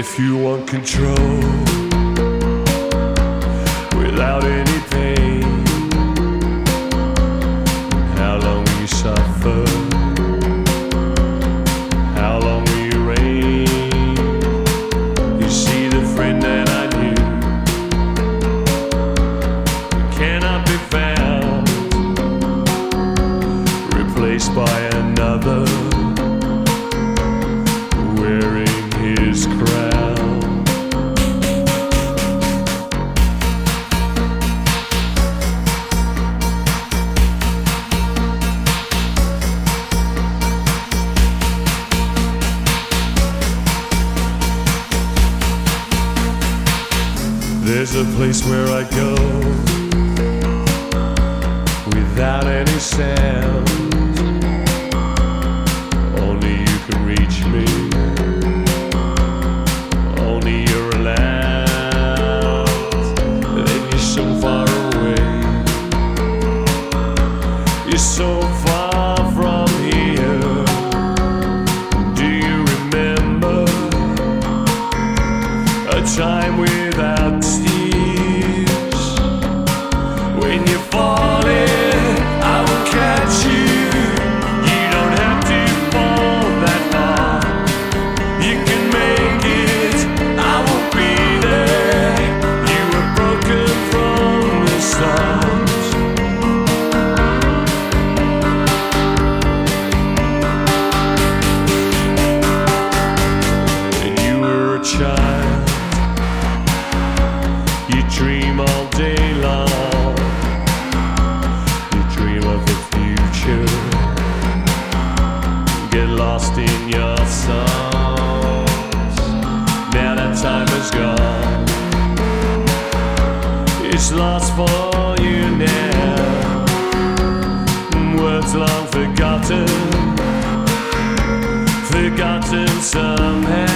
If you want control without any pain, how long will you suffer? How long will you reign? You see, the friend that I knew cannot be found, replaced by another wearing his crown. There's a place where I go without any sound. Only you can reach me. Only you're allowed. Then you're so far away. You're so far from here. Do you remember a time without tears? When you're falling, I will catch you. You don't have to fall that far. You can make it, I will be there. You were broken from the start. When you were a child, you dream all day long. You dream of the future. Get lost in your songs. Now that time is gone. It's lost for you now. Words long forgotten, forgotten somehow.